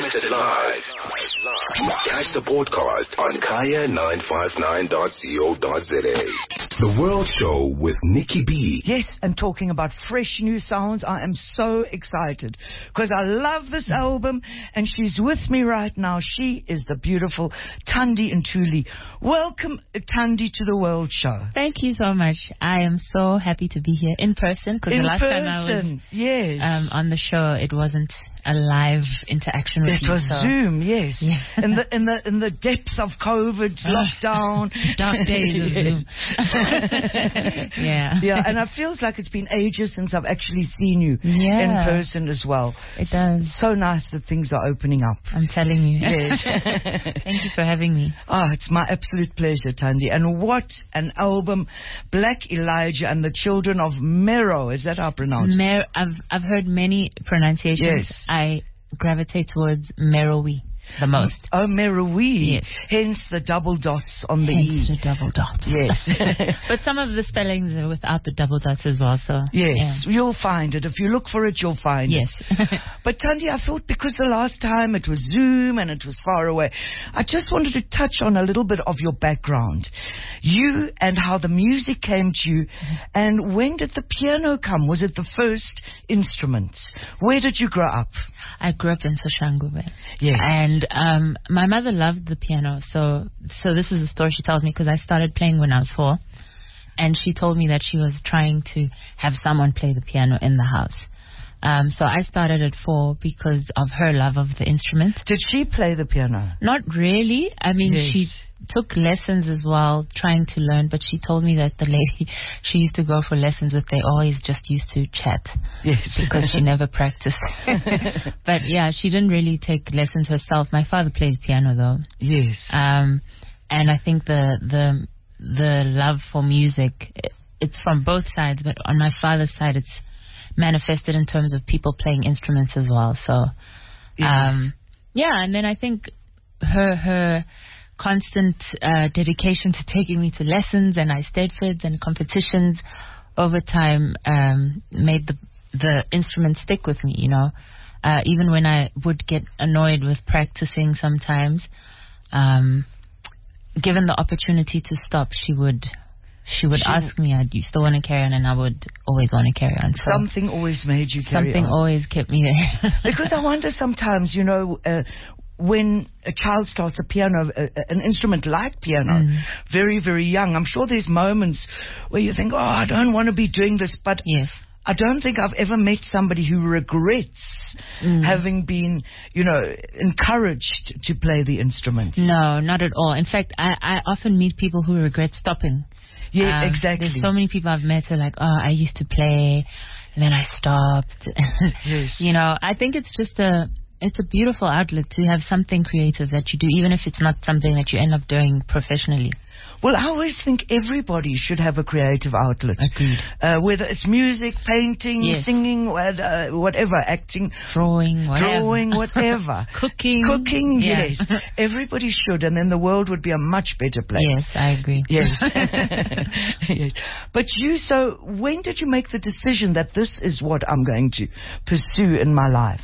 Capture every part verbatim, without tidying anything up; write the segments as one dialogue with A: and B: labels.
A: Broadcasted live. Catch the podcast on kaya nine five nine dot co dot za. The World Show with Nikki B.
B: Yes, and talking about fresh new sounds, I am so excited because I love this album, and she's with me right now. She is the beautiful Thandi Ntuli. Welcome, Thandi, to the World Show.
C: Thank you so much. I am so happy to be here in person because the last
B: person,
C: time I was
B: yes.
C: um, on the show, it wasn't a live interaction with
B: it
C: you.
B: It was
C: so.
B: Zoom, yes.
C: Yeah.
B: in the in the in the depths of COVID lockdown,
C: dark days of Zoom. yeah,
B: yeah, and it feels like it's been ages since I've actually seen you
C: yeah.
B: in person as well.
C: It does.
B: So nice that things are opening up.
C: I'm telling you.
B: Yes.
C: Thank you for having me.
B: Ah, oh, it's my absolute pleasure, Thandi. And what an album! Black Elijah and the Children of Mero. Is that how pronounced?
C: Mer- I've I've heard many pronunciations.
B: Yes.
C: I gravitate towards Merowi the most.
B: Oh, Merowi.
C: Yes.
B: Hence the double dots on the
C: Hence
B: E.
C: the double dots.
B: Yes.
C: But some of the spellings are without the double dots as well, so.
B: Yes,
C: yeah.
B: You'll find it. If you look for it, you'll find
C: yes.
B: it. Yes. But Thandi, I thought because the last time it was Zoom and it was far away, I just wanted to touch on a little bit of your background. You and how the music came to you, and when did the piano come? Was it the first instrument? Where did you grow up?
C: I grew up in Soshanguve.
B: Yes.
C: And um, my mother loved the piano, so so this is the story she tells me because I started playing when I was four, and she told me that she was trying to have someone play the piano in the house. Um, so I started at four because of her love of the instrument.
B: Did she play the piano?
C: Not really. I mean,
B: yes.
C: she took lessons as well, trying to learn, but she told me that the lady she used to go for lessons with, they always just used to chat.
B: Yes.
C: Because she never practiced. But yeah, she didn't really take lessons herself. My father plays piano though.
B: Yes.
C: Um, and I think the, the, the love for music, it's from both sides, but on my father's side, it's manifested in terms of people playing instruments as well. So,
B: yes.
C: um, yeah, and then I think her, her, constant uh, dedication to taking me to lessons and Eisteddfods and competitions over time um, made the the instrument stick with me, you know. Uh, even when I would get annoyed with practicing sometimes, um, given the opportunity to stop, she would she would she ask me, "Do you still want to carry on?" And I would always want to carry on. So
B: something always made you carry
C: something
B: on.
C: Something always kept me there.
B: Because I wonder sometimes, you know, uh, when a child starts a piano, uh, an instrument like piano, mm. very, very young, I'm sure there's moments where you think, oh, I don't want to be doing this, but
C: yes.
B: I don't think I've ever met somebody who regrets mm. having been, you know, encouraged to play the instrument.
C: No, not at all. In fact, I, I often meet people who regret stopping.
B: Yeah,
C: um,
B: exactly.
C: There's so many people I've met who are like, oh, I used to play, and then I stopped.
B: Yes.
C: You know, I think it's just a... It's a beautiful outlet to have something creative that you do, even if it's not something that you end up doing professionally.
B: Well, I always think everybody should have a creative outlet.
C: Agreed.
B: Uh, whether it's music, painting,
C: yes.
B: singing, uh, whatever, acting.
C: Drawing, whatever.
B: Drawing, whatever.
C: Cooking.
B: Cooking,
C: yeah.
B: yes. Everybody should, and then the world would be a much better place.
C: Yes, I agree.
B: Yes. Yes. But you, so when did you make the decision that this is what I'm going to pursue in my life?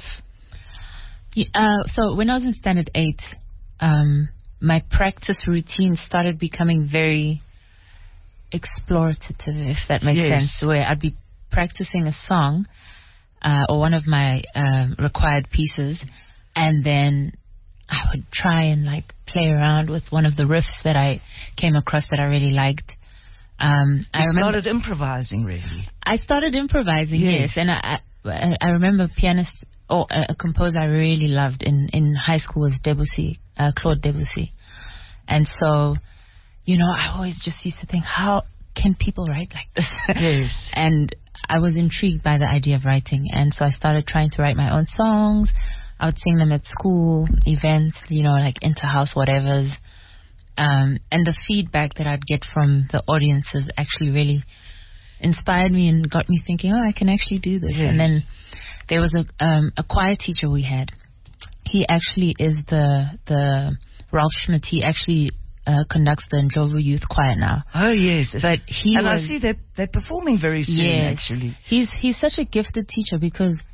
C: Uh, so when I was in standard eight, um, my practice routine started becoming very explorative, if that makes
B: yes.
C: sense, where I'd be practicing a song uh, or one of my uh, required pieces, and then I would try and like play around with one of the riffs that I came across that I really liked. Um,
B: you
C: I remember
B: started improvising, really?
C: I started improvising, yes,
B: yes.
C: and I, I, I remember pianist... Oh, a, a composer I really loved in, in high school was Debussy, uh, Claude Debussy. And so, you know, I always just used to think, how can people write like this?
B: Yes.
C: And I was intrigued by the idea of writing. And so I started trying to write my own songs. I would sing them at school, events, you know, like inter-house whatevers. Um, and the feedback that I'd get from the audiences actually really inspired me and got me thinking, oh, I can actually do this.
B: Yes.
C: And then there was a um, a choir teacher we had. He actually is the the Ralph Schmidt. He actually uh, conducts the Ndlovu Youth Choir now.
B: Oh yes,
C: but he
B: and
C: was,
B: I see they're they're performing very soon.
C: Yes,
B: actually,
C: he's he's such a gifted teacher because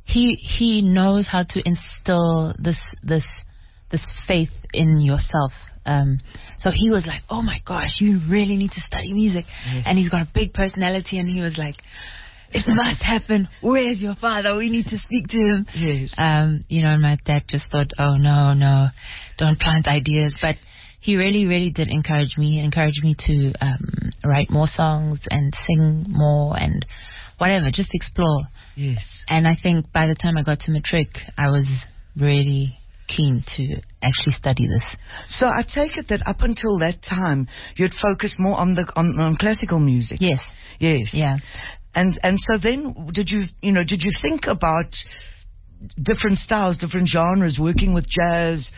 C: he he knows how to instill this this this faith in yourself. Um, so he was like, oh my gosh, you really need to study music. Yes. And he's got a big personality, and he was like, it must happen. Where's your father? We need to speak to him.
B: Yes.
C: Um, you know, and my dad just thought, oh no, no, don't plant ideas. But he really, really did encourage me. He encouraged me to um, write more songs and sing more and whatever, just explore.
B: Yes.
C: And I think by the time I got to matric, I was really keen to actually study this.
B: So I take it that up until that time, you'd focus more on the on, on classical music.
C: Yes.
B: Yes.
C: Yeah.
B: And and so then, did you you know did you think about different styles, different genres, working with jazz?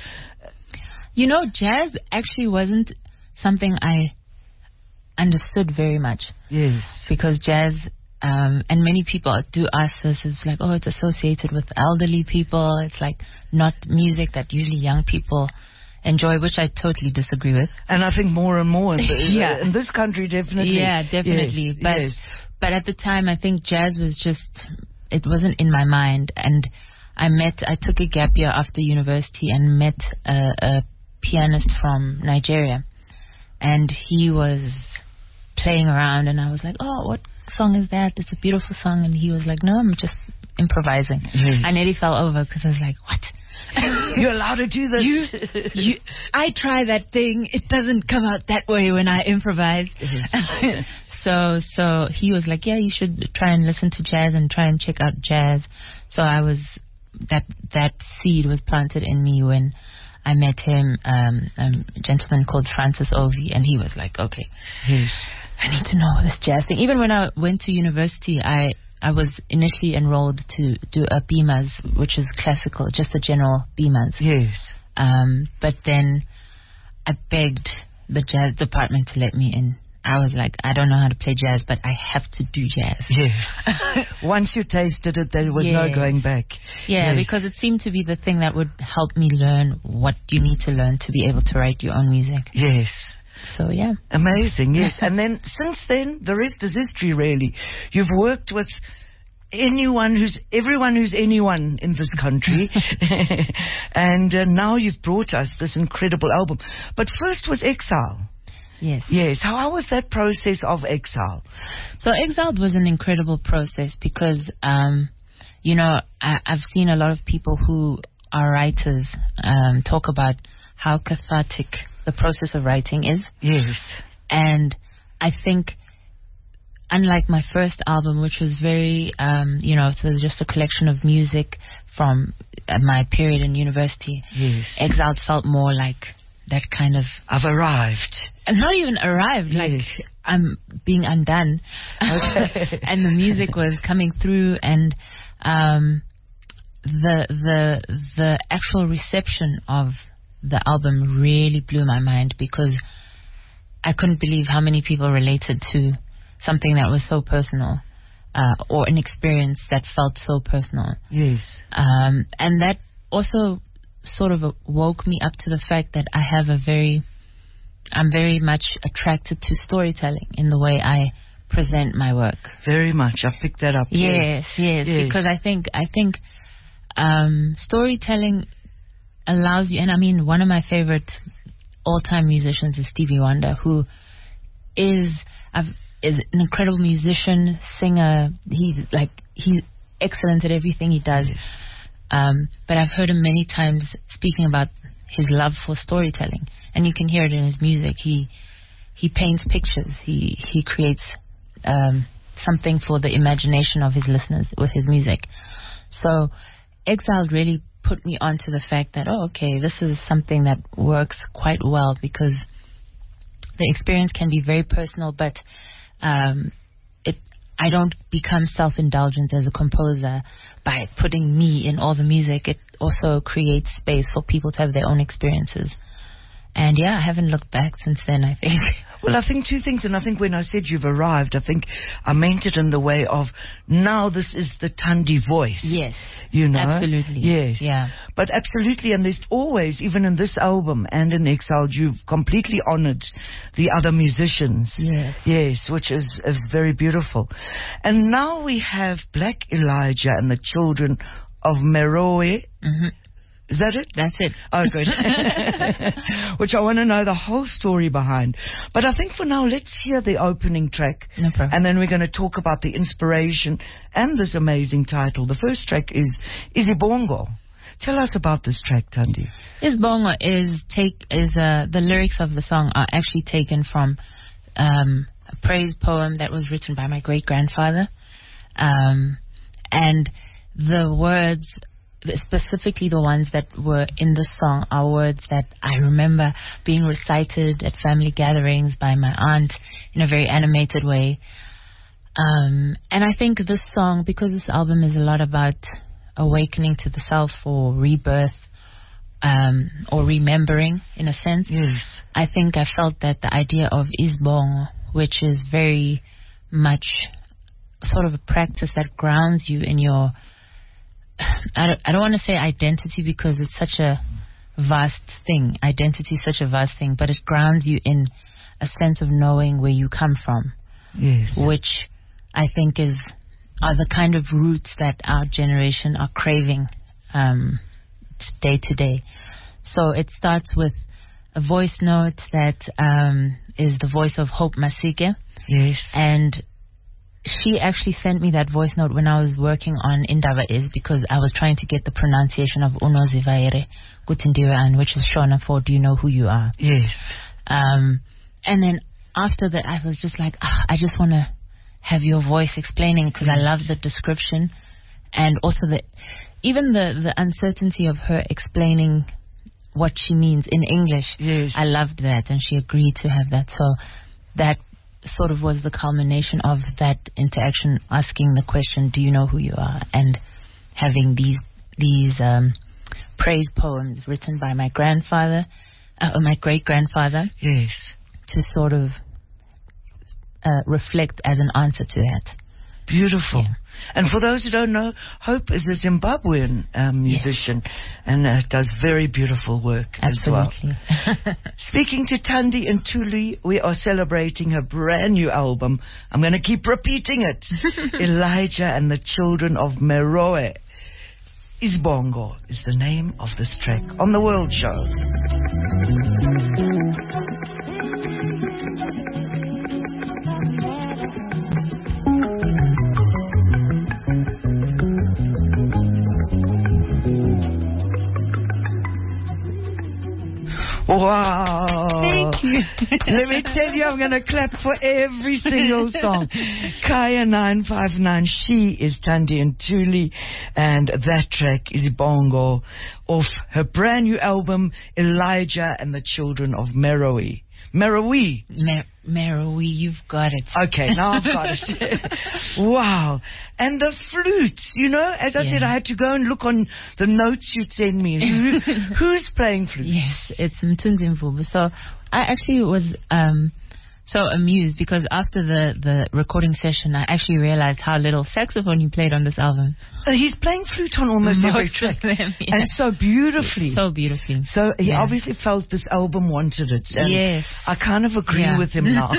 C: You know, jazz actually wasn't something I understood very much.
B: Yes.
C: Because jazz, um, and many people do ask this, it's like, oh, it's associated with elderly people. It's like not music that usually young people enjoy, which I totally disagree with.
B: And I think more and more in, the,
C: yeah.
B: in this country, definitely.
C: Yeah, definitely.
B: Yes.
C: But
B: yes.
C: but at the time, I think jazz was just, it wasn't in my mind. And I met, I took a gap year after university and met a, a pianist from Nigeria. And he was playing around, and I was like, oh, what song is that? It's a beautiful song. And he was like, no, I'm just improvising.
B: Yes.
C: I nearly fell over because I was like, what?
B: You're allowed to do this.
C: You, you, I try that thing. It doesn't come out that way when I improvise.
B: Yes.
C: so, so he was like, yeah, you should try and listen to jazz and try and check out jazz. So I was, that, that seed was planted in me when I met him, um, a gentleman called Francis Ovi, and he was like, okay,
B: yes.
C: I need to know this jazz thing. Even when I went to university, I, I was initially enrolled to do a B M A S, which is classical, just a general B M A S.
B: Yes.
C: Um, but then I begged the jazz department to let me in. I was like, I don't know how to play jazz, but I have to do jazz.
B: Yes. Once you tasted it, there was
C: yes.
B: no going back.
C: Yeah,
B: yes.
C: because it seemed to be the thing that would help me learn what you need to learn to be able to write your own music.
B: Yes.
C: So, yeah.
B: Amazing, yes. And then, since then, the rest is history, really. You've worked with anyone who's, everyone who's anyone in this country. and uh, now you've brought us this incredible album. But first was Exile.
C: Yes.
B: Yes. How, how was that process of Exile?
C: So Exiled was an incredible process because, um, you know, I, I've seen a lot of people who are writers um, talk about how cathartic the process of writing is.
B: Yes.
C: And I think, unlike my first album, which was very, um, you know, it was just a collection of music from uh, my period in university.
B: Yes.
C: Exiled felt more like that kind of...
B: I've arrived.
C: Not even arrived,
B: yes.
C: like I'm being undone.
B: Okay.
C: And the music was coming through, and um, the the the actual reception of the album really blew my mind, because I couldn't believe how many people related to something that was so personal, uh, or an experience that felt so personal.
B: Yes.
C: Um, and that also sort of woke me up to the fact that I have a very, I'm very much attracted to storytelling in the way I present my work.
B: Very much. I've picked that up.
C: Yes, yes, yes,
B: yes.
C: because I think, I think um, storytelling allows you, and I mean, one of my favorite all-time musicians is Stevie Wonder, who is I've, is an incredible musician, singer. He's like, he's excellent at everything he does.
B: Yes.
C: Um, but I've heard him many times speaking about his love for storytelling, and you can hear it in his music. He he paints pictures. He he creates um, something for the imagination of his listeners with his music. So Exiled really put me onto the fact that, oh, okay, this is something that works quite well, because the experience can be very personal, but um, it I don't become self-indulgent as a composer by putting me in all the music. It also creates space for people to have their own experiences. And yeah, I haven't looked back since then, I think.
B: Well, I think two things, and I think when I said you've arrived, I think I meant it in the way of, now this is the Thandi voice.
C: Yes.
B: You know?
C: Absolutely.
B: Yes.
C: Yeah.
B: But absolutely, and there's always, even in this album and in Exiled, you've completely honored the other musicians.
C: Yes.
B: Yes, which is, is very beautiful. And now we have Black Elijah and the Children of Merowe.
C: Mm-hmm.
B: Is that it?
C: That's it.
B: Oh, good. Which I want to know the whole story behind. But I think for now, let's hear the opening track.
C: No problem.
B: And then we're going to talk about the inspiration and this amazing title. The first track is Isibongo. Tell us about this track, Thandi.
C: Isibongo is take is uh, the lyrics of the song are actually taken from um, a praise poem that was written by my great grandfather, um, and the words, specifically the ones that were in the song, are words that I remember being recited at family gatherings by my aunt in a very animated way. Um, and I think this song, because this album is a lot about awakening to the self or rebirth, um, or remembering in a sense.
B: Yes.
C: I think I felt that the idea of Isibongo, which is very much sort of a practice that grounds you in your, I don't, I don't want to say identity because it's such a vast thing. Identity is such a vast thing, but it grounds you in a sense of knowing where you come from.
B: Yes.
C: Which I think is are the kind of roots that our generation are craving um, day to day. So it starts with a voice note that um, is the voice of Hope Masike.
B: Yes.
C: And she actually sent me that voice note when I was working on Indaba Is, because I was trying to get the pronunciation of Uno Zivaere Gutindiran, which is Shona for Do You Know Who You Are?
B: Yes.
C: Um, and then after that, I was just like, ah, I just want to have your voice explaining, because yes. I love the description, and also the even the, the uncertainty of her explaining what she means in English.
B: Yes.
C: I loved that, and she agreed to have that. So that sort of was the culmination of that interaction, asking the question, do you know who you are? And having these these um, praise poems written by my grandfather, uh, my great-grandfather.
B: Yes.
C: To sort of uh, reflect as an answer to that.
B: Beautiful.
C: Yeah.
B: And for those who don't know, Hope is a Zimbabwean um, musician, yes. and uh, does very beautiful work
C: Absolutely.
B: as well. Speaking to Thandi Ntuli, we are celebrating her brand new album. I'm going to keep repeating it. Elijah and the Children of Merowe. Isibongo is the name of this track on The World Show. Wow.
C: Thank you.
B: Let me tell you, I'm going to clap for every single song. Kaya nine five nine, she is Thandi Ntuli, and that track is Isibongo off her brand new album, Elijah and the Children of Merowe. Merowe.
C: Mer- Merowe, you've got it.
B: Okay, now I've got it. Wow. And the flutes, you know, as I yeah. said, I had to go and look on the notes you'd send me. Who, who's playing flutes?
C: Yes, it's Mthunzi Mvubu. So I actually was um, so amused, because after the, the recording session, I actually realized how little saxophone he played on this album.
B: Uh, he's playing flute on almost
C: Most
B: every track.
C: Them, yeah.
B: And so beautifully.
C: So beautifully.
B: So he
C: yeah.
B: obviously felt this album wanted it. And
C: yes.
B: I kind of agree
C: yeah.
B: with him now.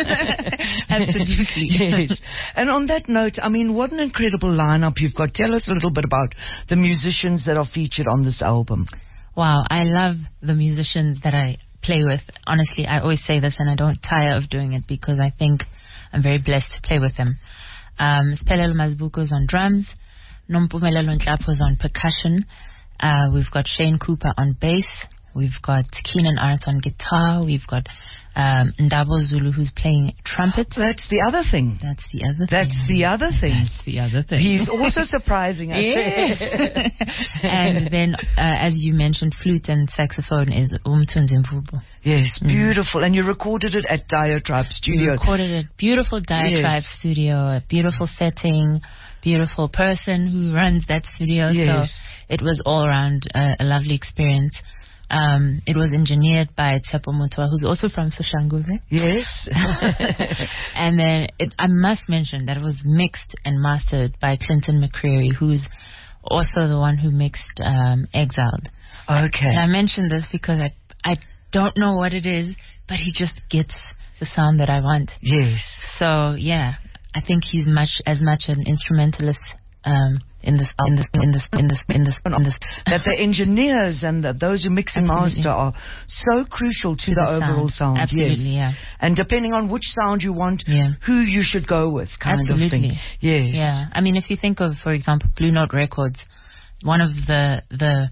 C: Absolutely.
B: Yes. And on that note, I mean, what an incredible lineup you've got. Tell us a little bit about the musicians that are featured on this album.
C: Wow, I love the musicians that I play with. Honestly, I always say this, and I don't tire of doing it, because I think I'm very blessed to play with them. Um, Spelelo Mazbuko's on drums, Nompumelelo Ntlapo's on percussion, uh, we've got Shane Cooper on bass, we've got Keenan Arndt on guitar, we've got um, Ndabo Zulu, who's playing trumpet.
B: That's the other thing.
C: That's the other
B: That's
C: thing.
B: That's the other thing.
C: That's the other thing.
B: He's also surprising us.
C: Yes. And then, uh, as you mentioned, flute and saxophone is Mthunzi Mvubu.
B: Yes, beautiful. Mm. And you recorded it at Diatribe Studio.
C: We recorded it. Beautiful Diatribe yes. Studio, a beautiful setting, beautiful person who runs that studio.
B: Yes.
C: So it was all around uh, a lovely experience. Um, it was engineered by Tshepo Mutwa, who's also from Soshanguve.
B: Yes.
C: And then it, I must mention that it was mixed and mastered by Clinton McCreary, who's also the one who mixed um, Exiled.
B: Okay.
C: And I mentioned this because I I don't know what it is, but he just gets the sound that I want.
B: Yes.
C: So yeah, I think he's much as much an instrumentalist um, in this in this in this in this in this in this.
B: That the engineers and the, those who mix and
C: Absolutely.
B: master are so crucial to,
C: To
B: the,
C: the
B: overall
C: sound.
B: sound.
C: Absolutely,
B: yes.
C: yeah.
B: And depending on which sound you want,
C: Yeah.
B: who you should go with, kind
C: Absolutely.
B: of thing. Yes.
C: Yeah, I mean, if you think of, for example, Blue Note Records, one of the the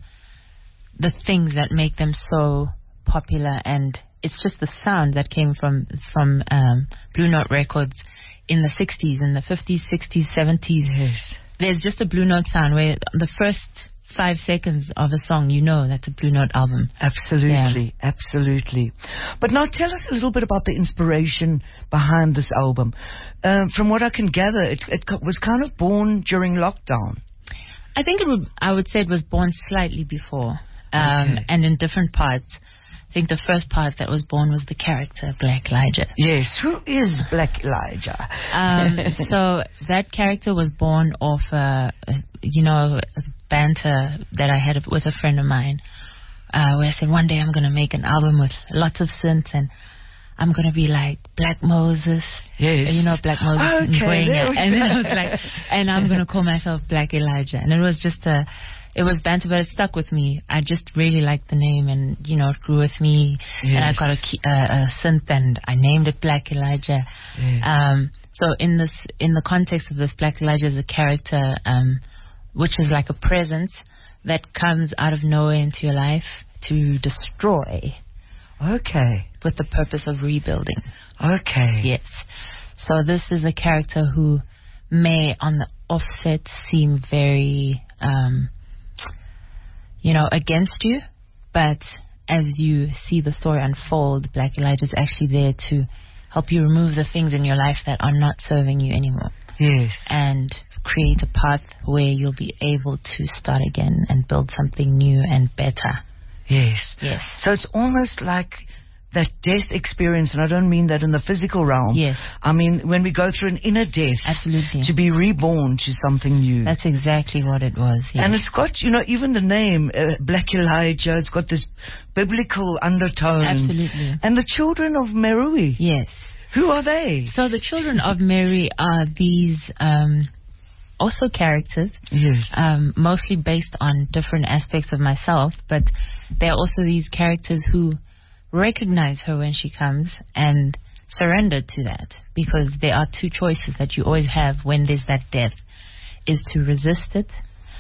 C: the things that make them so popular, and it's just the sound that came from from um, Blue Note Records in the sixties, in the fifties, sixties, seventies.
B: Yes.
C: There's just a Blue Note sound where the first five seconds of a song, you know that's a Blue Note album.
B: Absolutely, yeah. absolutely. But now tell us a little bit about the inspiration behind this album. Um, from what I can gather, it, it was kind of born during lockdown.
C: I think it would, I would say it was born slightly before, um,
B: okay.
C: and in different parts. I think the first part that was born was the character Black Elijah.
B: Yes, who is Black Elijah?
C: um, so that character was born off, uh, you know, a banter that I had with a friend of mine, uh, where I said one day I'm going to make an album with lots of synths and I'm going to be like Black Moses.
B: Yes.
C: You know, Black Moses.
B: Okay,
C: and, and then I was like, and I'm going to call myself Black Elijah. And it was just a, it was banter, but it stuck with me. I just really liked the name, and, you know, it grew with me.
B: Yes.
C: And I got a, key, uh, a synth, and I named it Black Elijah.
B: Yes.
C: Um, so in this, in the context of this, Black Elijah is a character, um, which is like a presence that comes out of nowhere into your life to destroy.
B: Okay.
C: With the purpose of rebuilding.
B: Okay.
C: Yes. So this is a character who may, on the offset, seem very, um, you know, against you, but as you see the story unfold, Black Elijah is actually there to help you remove the things in your life that are not serving you anymore.
B: Yes.
C: And create a path where you'll be able to start again and build something new and better.
B: Yes.
C: Yes.
B: So it's almost like that death experience, and I don't mean that in the physical realm.
C: Yes.
B: I mean when we go through an inner death.
C: Absolutely.
B: To be reborn to something new.
C: That's exactly what it was. Yes.
B: And it's got, you know, even the name, uh, Black Elijah, it's got this biblical undertones.
C: Absolutely.
B: And the children of Merui.
C: Yes.
B: Who are they?
C: So the children of Mary are these um, also characters,
B: yes,
C: um, mostly based on different aspects of myself, but they're also these characters who recognize her when she comes and surrender to that, because there are two choices that you always have when there's that death, is to resist it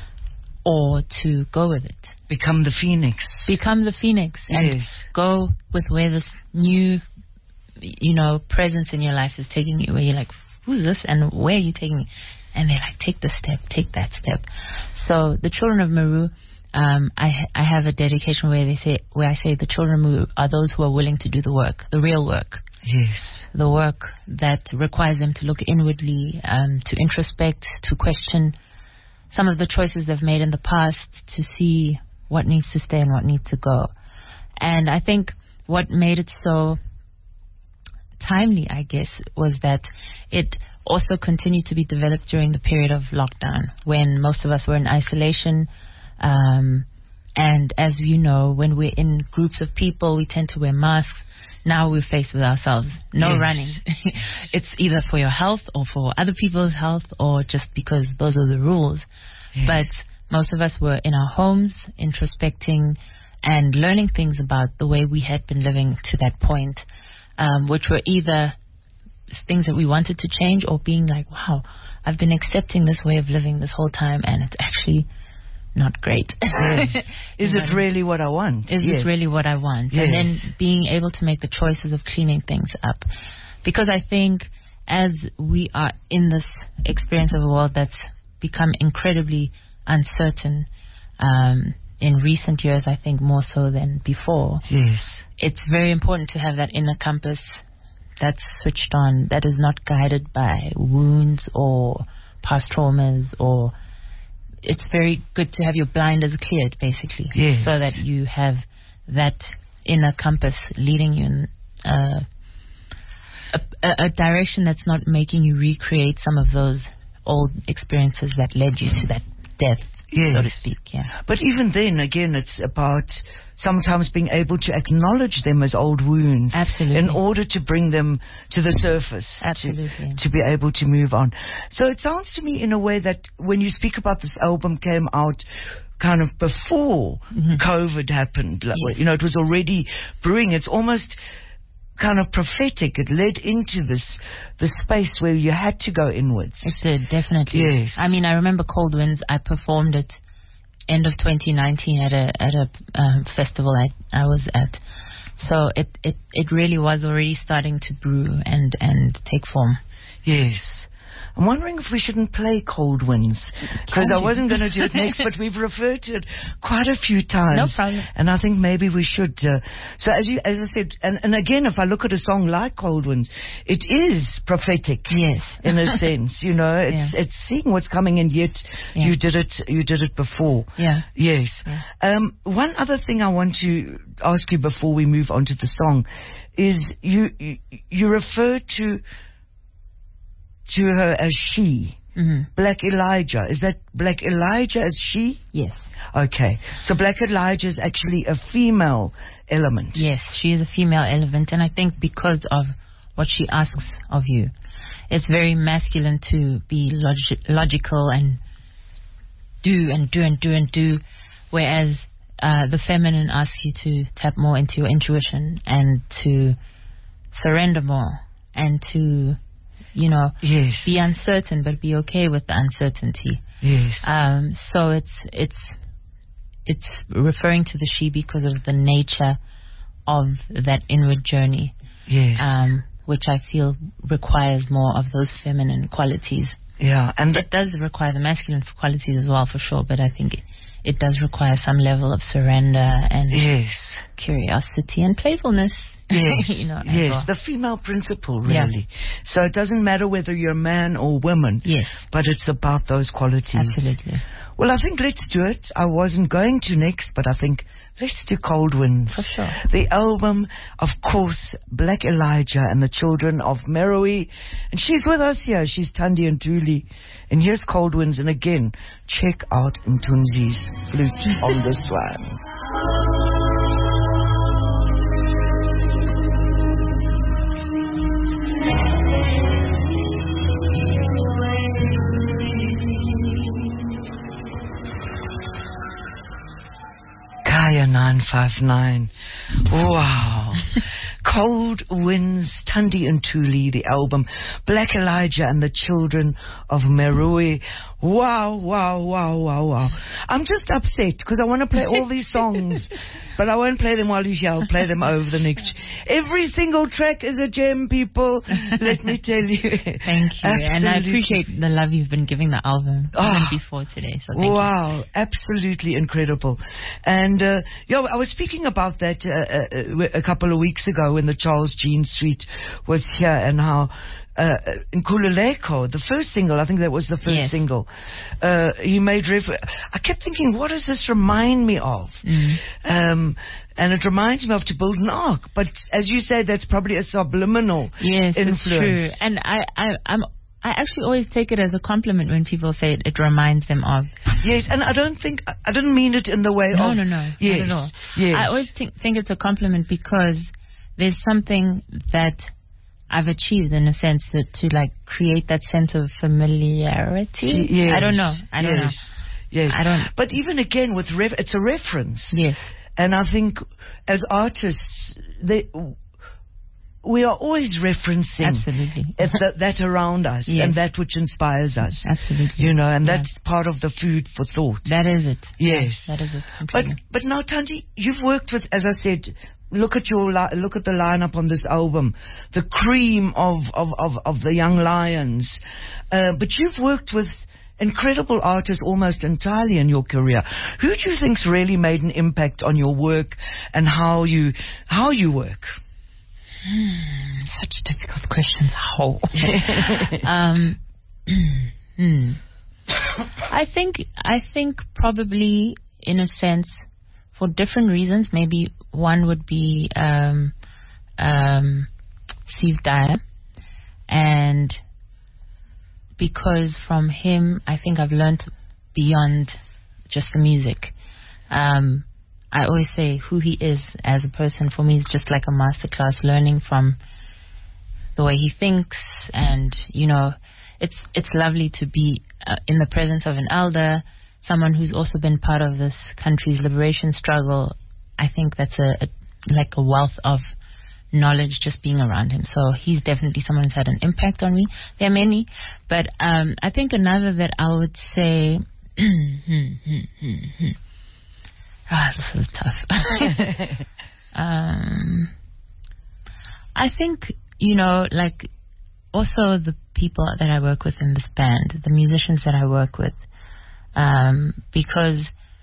C: or to go with it.
B: Become the phoenix.
C: Become the phoenix and
B: yes.
C: go with where this new, you know, presence in your life is taking you, where you're like, who's this and where are you taking me? And they're like, take the step, take that step. So the children of Meru, um, I ha- I have a dedication where they say, where I say the children of Meru are those who are willing to do the work, the real work.
B: Yes.
C: The work that requires them to look inwardly, um, to introspect, to question some of the choices they've made in the past, to see what needs to stay and what needs to go. And I think what made it so timely, I guess, was that it also continued to be developed during the period of lockdown, when most of us were in isolation. Um, and as you know, when we're in groups of people, we tend to wear masks. Now we're faced with ourselves. No
B: yes.
C: running. It's either for your health or for other people's health, or just because those are the rules.
B: Yes.
C: But most of us were in our homes, introspecting and learning things about the way we had been living to that point, um, which were either things that we wanted to change, or being like, wow, I've been accepting this way of living this whole time and it's actually not great.
B: Yes. Is it really what I want?
C: Is
B: yes.
C: this really what I want?
B: Yes.
C: And then being able to make the choices of cleaning things up. Because I think as we are in this experience of a world that's become incredibly uncertain, um, in recent years, I think more so than before,
B: yes,
C: it's very important to have that inner compass that's switched on, that is not guided by wounds or past traumas, or it's very good to have your blinders cleared, basically,
B: yes.
C: so that you have that inner compass leading you in uh, a, a, a direction that's not making you recreate some of those old experiences that led you to that death.
B: yes.
C: so to speak. Yeah.
B: But even then, again, it's about sometimes being able to acknowledge them as old wounds.
C: Absolutely.
B: In order to bring them to the surface.
C: Absolutely.
B: To, to be able to move on. So it sounds to me in a way that when you speak about this album came out kind of before mm-hmm. COVID happened. Like,
C: yes.
B: You know, it was already brewing. It's almost kind of prophetic. It led into this the space where you had to go inwards.
C: It did, definitely.
B: Yes.
C: I mean, I remember Cold Winds. I performed it end of twenty nineteen at a at a um, festival I I was at. So it, it it really was already starting to brew and and take form.
B: Yes. I'm wondering if we shouldn't play Cold Winds, because I wasn't going to do it next, but we've referred to it quite a few times.
C: No problem.
B: And I think maybe we should. Uh, so as you, as I said, and, and again, if I look at a song like Cold Winds, it is prophetic.
C: Yes.
B: In a sense, you know, it's
C: yeah.
B: it's seeing what's coming, and yet
C: yeah.
B: you did it. You did it before.
C: Yeah.
B: Yes.
C: Yeah.
B: Um, one other thing I want to ask you before we move on to the song is you you, you refer to. to her as she.
C: Mm-hmm.
B: Black Elijah. Is that Black Elijah as she?
C: Yes.
B: Okay. So Black Elijah is actually a female element.
C: Yes, she is a female element, and I think because of what she asks of you, it's very masculine to be log- logical and do and do and do and do, whereas uh, the feminine asks you to tap more into your intuition and to surrender more and to, you know,
B: yes.
C: be uncertain, but be okay with the uncertainty.
B: Yes.
C: Um, so it's it's it's referring to the she because of the nature of that inward journey.
B: Yes.
C: Um, which I feel requires more of those feminine qualities.
B: Yeah, and
C: it does require the masculine qualities as well, for sure. But I think it, it does require some level of surrender and
B: yes,
C: curiosity and playfulness.
B: Yes,
C: you know,
B: yes,
C: well.
B: the female principle, really.
C: Yeah.
B: So it doesn't matter whether you're a man or woman.
C: Yes,
B: but it's about those qualities.
C: Absolutely.
B: Well, I think let's do it. I wasn't going to next, but I think let's do Cold Winds.
C: For sure.
B: The album, of course, Black Elijah and the Children of Meroe. And she's with us here. She's Thandi Ntuli. And here's Cold Winds. And again, check out Mthunzi's flute on this one. Kaya nine five nine. Wow. Cold Winds, Thandi Ntuli, the album, Black Elijah and the Children of Meroe. Wow, wow, wow, wow, wow. I'm just upset because I want to play all these songs, but I won't play them while you're here. I'll play them over the next. Every single track is a gem, people. Let me tell you.
C: Thank you. Absolutely. And I appreciate the love you've been giving the album oh, even before today. So thank
B: wow,
C: you.
B: Absolutely incredible. And, uh, yo, I was speaking about that uh, uh, a couple of weeks ago when the Charles Jean Suite was here, and how uh, in Kululeko, the first single, I think that was the first
C: yes.
B: single, uh, he made refer- I kept thinking, what does this remind me of?
C: Mm.
B: Um, and it reminds me of To Build an Ark, but as you say, that's probably a subliminal
C: yes,
B: influence.
C: It's true. And I, I, I'm I actually always take it as a compliment when people say it, it reminds them of.
B: Yes, and I don't think, I didn't mean it in the way
C: no,
B: of...
C: No, no, no,
B: yes,
C: not at all.
B: Yes.
C: I always think, think it's a compliment because there's something that I've achieved in a sense that to like create that sense of familiarity.
B: Yes.
C: I don't know. I don't
B: yes.
C: know.
B: Yes.
C: I don't.
B: But even again, with ref- it's a reference.
C: Yes.
B: And I think as artists, they... we are always referencing
C: Absolutely.
B: that, that around us
C: yes.
B: and that which inspires us.
C: Absolutely.
B: You know, and
C: yeah.
B: that's part of the food for thought.
C: That is it.
B: Yes.
C: Yeah, that is it.
B: But but now, Thandi, you've worked with, as I said, look at your li- look at the lineup on this album, the cream of of of, of the young lions. Uh, but you've worked with incredible artists almost entirely in your career. Who do you think's really made an impact on your work and how you how you work?
C: Hmm, such a difficult question. How? um, hmm. I think I think probably in a sense, for different reasons. Maybe one would be um, um, Steve Dyer, and because from him, I think I've learned beyond just the music. Um, I always say who he is as a person for me is just like a masterclass, learning from the way he thinks. And, you know, it's it's lovely to be uh, in the presence of an elder, someone who's also been part of this country's liberation struggle. I think that's a, a like a wealth of knowledge just being around him. So he's definitely someone who's had an impact on me. There are many, but um, I think another that I would say, ah, this is tough. um, I think, you know, like also the people that I work with in this band, the musicians that I work with, um, because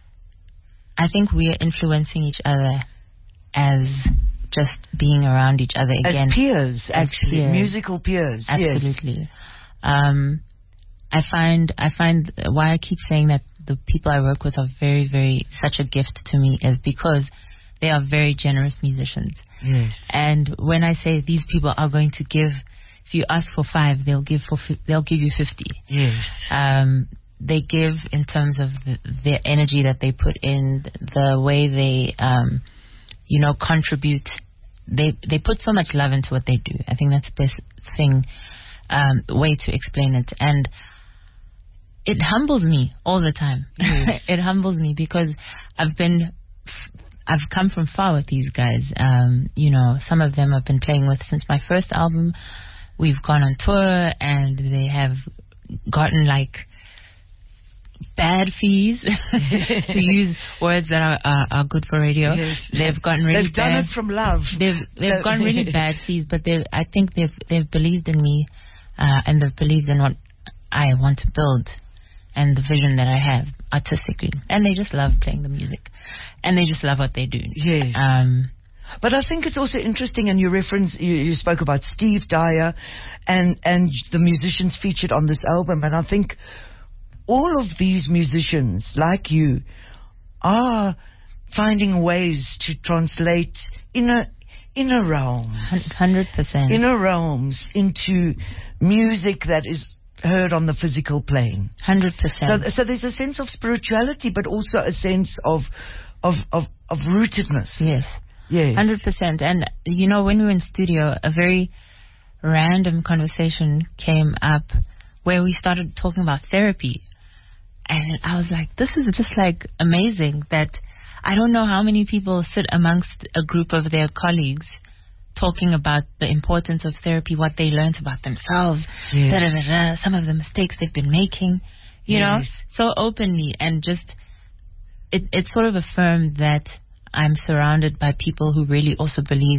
C: I think we are influencing each other as just being around each other again.
B: As peers,
C: as
B: actually,
C: peers.
B: musical peers.
C: Absolutely.
B: Yes.
C: Um, I find I find why I keep saying that the people I work with are very, very such a gift to me is because they are very generous musicians.
B: Yes.
C: And when I say these people are going to give, if you ask for five, they'll give for they'll give you fifty.
B: Yes.
C: Um, they give in terms of the, their energy that they put in, the way they, um, you know, contribute. They they put so much love into what they do. I think that's the best thing, um, way to explain it. And it humbles me all the time. Yes. It humbles me because I've been, I've come from far with these guys. Um, you know, some of them I've been playing with since my first album. We've gone on tour and they have gotten like bad fees to use words that are, are are good for radio.
B: Yes.
C: They've gotten really
B: They've
C: bad.
B: done it from love.
C: They've they've gotten really bad fees, but they I think they've they've believed in me, uh, and they've believed in what I want to build and the vision that I have artistically, and they just love playing the music, and they just love what they do.
B: Yes.
C: Um,
B: But I think it's also interesting, and you reference, you, you spoke about Steve Dyer and, and the musicians featured on this album, and I think all of these musicians, like you, are finding ways to translate inner, inner realms.
C: one hundred percent.
B: Inner realms into music that is heard on the physical plane.
C: one hundred percent.
B: So, so there's a sense of spirituality, but also a sense of, of, of, of rootedness.
C: Yes.
B: Yes.
C: one hundred percent. And, you know, when we were in studio, a very random conversation came up where we started talking about therapy. And I was like, this is just like amazing that I don't know how many people sit amongst a group of their colleagues talking about the importance of therapy, what they learned about themselves,
B: Yes.
C: da, da, da, da, some of the mistakes they've been making, you
B: Yes.
C: know, so openly, and just it, it sort of affirmed that I'm surrounded by people who really also believe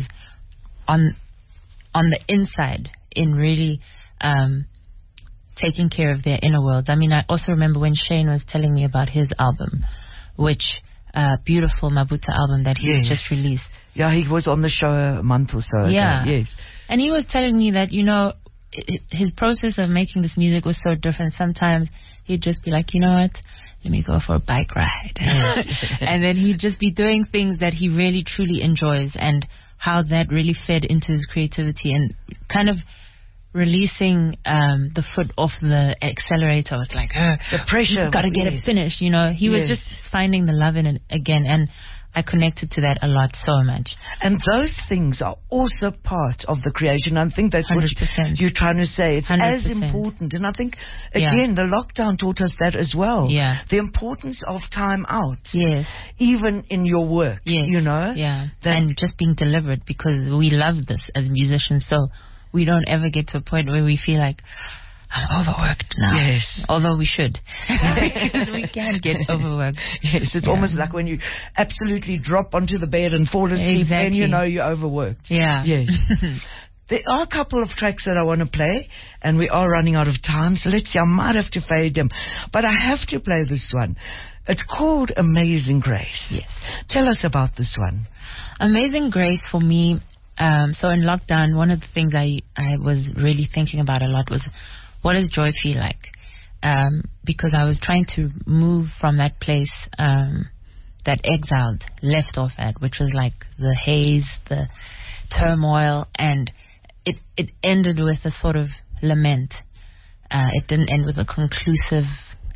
C: on on the inside in really um, taking care of their inner worlds. I mean, I also remember when Shane was telling me about his album, which uh, beautiful Mabuta album that he's
B: Yes.
C: just released.
B: Yeah, he was on the show a month or so
C: Yeah.
B: ago. Yes.
C: And he was telling me that, you know, i his process of making this music was so different. Sometimes he'd just be like, you know what, let me go for a bike ride. And then he'd just be doing things that he really, truly enjoys, and how that really fed into his creativity and kind of releasing um, the foot off the accelerator. It's like, uh,
B: The pressure.
C: got to get
B: yes.
C: it finished, you know. He was
B: Yes.
C: just finding the love in it again, and I connected to that a lot, so much.
B: And those things are also part of the creation. I think that's
C: one hundred
B: what
C: percent.
B: you're trying to say. It's
C: one hundred
B: as
C: percent.
B: important. And I think,
C: Yeah.
B: again, the lockdown taught us that as well.
C: Yeah.
B: The importance of time out.
C: Yes.
B: Even in your work,
C: Yes.
B: you know?
C: Yeah.
B: That-
C: And just being deliberate, because we love this as musicians, so we don't ever get to a point where we feel like, I'm overworked now.
B: Yes.
C: Although we should. Because we can get overworked.
B: Yes, it's
C: Yeah.
B: almost like when you absolutely drop onto the bed and fall asleep,
C: Exactly.
B: and you know you're overworked.
C: Yeah.
B: Yes. There are a couple of tracks that I want to play, and we are running out of time, so let's see, I might have to fade them. But I have to play this one. It's called Amazing Grace.
C: Yes.
B: Tell us about this one.
C: Amazing Grace for me, um, so in lockdown, one of the things I, I was really thinking about a lot was, what does joy feel like? Um, because I was trying to move from that place um, that exiled left off at, which was like the haze, the turmoil, and it, it ended with a sort of lament. Uh, it didn't end with a conclusive,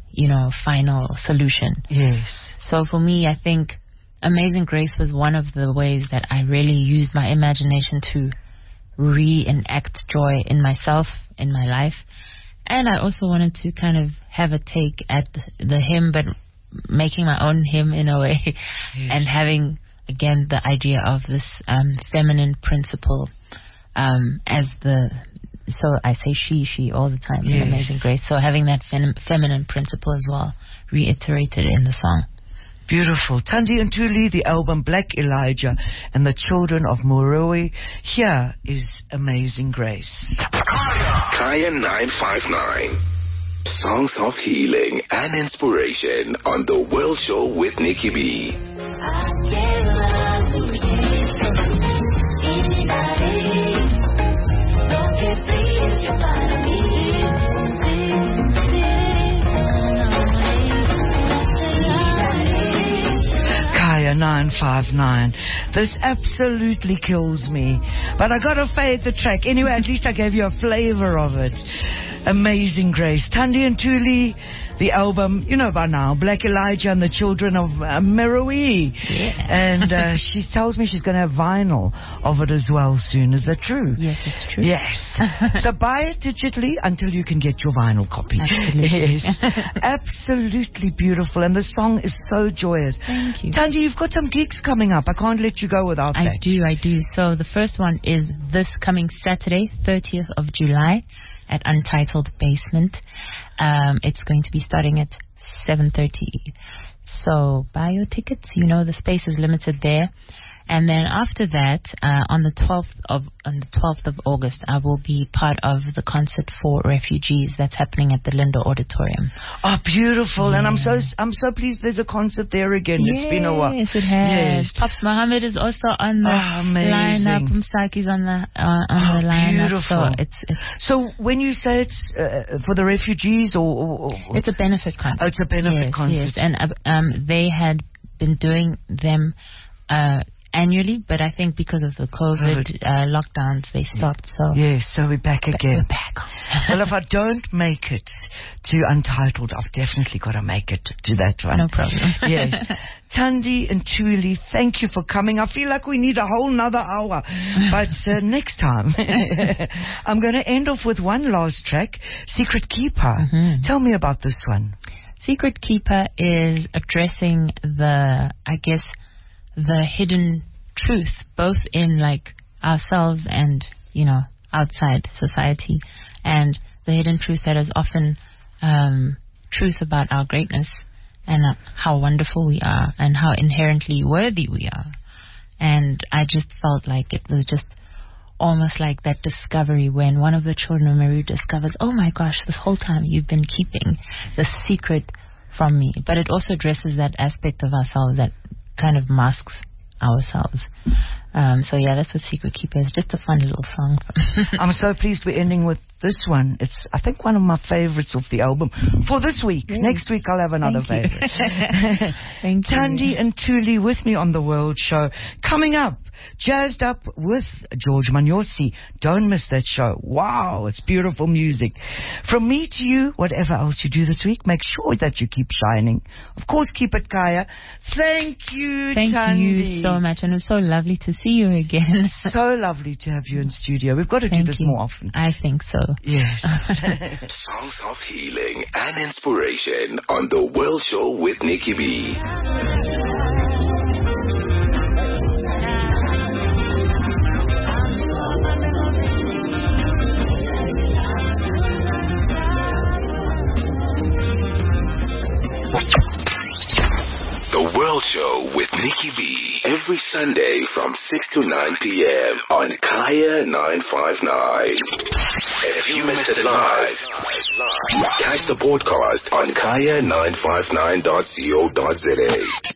C: you know, final solution.
B: Yes.
C: So for me, I think Amazing Grace was one of the ways that I really used my imagination to reenact joy in myself, in my life. And I also wanted to kind of have a take at the, the hymn, but making my own hymn in a way, yes. and having, again, the idea of this um, feminine principle um, as the, so I say she, she all the time
B: yes.
C: in Amazing Grace. So having that fem- feminine principle as well, reiterated in the song.
B: Beautiful. Thandi Ntuli, the album Black Elijah and the Children of Moroe. Here is Amazing Grace.
A: Kaya nine five nine. Songs of healing and inspiration on The World Show with Nikki B.
B: Kaya nine five nine. This absolutely kills me. But I gotta fade the track. Anyway, at least I gave you a flavor of it. Amazing Grace. Thandi Ntuli, the album, you know by now, Black Elijah and the Children of uh, Moroe.
C: Yeah.
B: And uh, she tells me she's going to have vinyl of it as well soon. Is that true?
C: Yes, it's true.
B: Yes. So buy it digitally until you can get your vinyl copy.
C: Absolutely.
B: Yes. Absolutely beautiful. And the song is so joyous.
C: Thank you.
B: Thandi, you've got some gigs coming up. I can't let you go without
C: I
B: that.
C: I do, I do. So the first one is this coming Saturday, thirtieth of July, at Untitled Basement. Um, it's going to be starting at seven thirty. So buy your tickets. You know the space is limited there. And then after that, uh, on the twelfth of on the twelfth of August, I will be part of the concert for refugees that's happening at the Linda Auditorium.
B: Oh, beautiful!
C: Yeah.
B: And I'm so I'm so pleased there's a concert there again.
C: Yes,
B: it's been a while.
C: Yes, it has.
B: Yes.
C: Pops Mohammed is also on the
B: oh, amazing.
C: lineup. Msaki's on the uh, on
B: oh,
C: the lineup.
B: Beautiful.
C: So it's, it's
B: so when you say it's uh, for the refugees, or, or, or
C: it's a benefit concert.
B: Oh, it's a benefit
C: yes,
B: concert.
C: Yes, and uh, um, they had been doing them uh, annually, but I think because of the COVID uh, lockdowns, they stopped. So
B: yes, so we're back again.
C: We're back.
B: Well, if I don't make it to Untitled, I've definitely got to make it to that one.
C: No problem.
B: Yes. Thandi Ntuli, thank you for coming. I feel like we need a whole nother hour. But uh, next time, I'm going to end off with one last track, Secret Keeper.
C: Mm-hmm.
B: Tell me about this one.
C: Secret Keeper is addressing the, I guess, the hidden truth, both in like ourselves and, you know, outside society, and the hidden truth that is often um, truth about our greatness and uh, how wonderful we are and how inherently worthy we are. And I just felt like it was just almost like that discovery when one of the children of Mary discovers, oh my gosh, this whole time you've been keeping the secret from me. But it also addresses that aspect of ourselves that kind of masks ourselves. Um, so yeah, that's what Secret Keeper is. Just a fun little song.
B: I'm so pleased we're ending with this one. It's, I think, one of my favorites of the album for this week.
C: Yes.
B: Next week I'll have another
C: Thank
B: favorite.
C: Thank you.
B: Thandi Ntuli with me on The World Show. Coming up, jazzed up with George Manyosi. Don't miss that show. Wow, it's beautiful music. From me to you, whatever else you do this week, make sure that you keep shining. Of course, keep it Kaya. Thank you,
C: Thank
B: Thandi.
C: you so much, and it's so lovely to see you again.
B: So lovely to have you in studio. We've got to
C: Thank
B: do this
C: you.
B: more often.
C: I think so.
B: Yes.
A: Songs of healing and inspiration on The World Show with Nikki B. The World Show with Nikki B. Every Sunday from six to nine p.m. on Kaya nine five nine. And if you missed it live, catch the podcast on kaya nine five nine dot co dot za.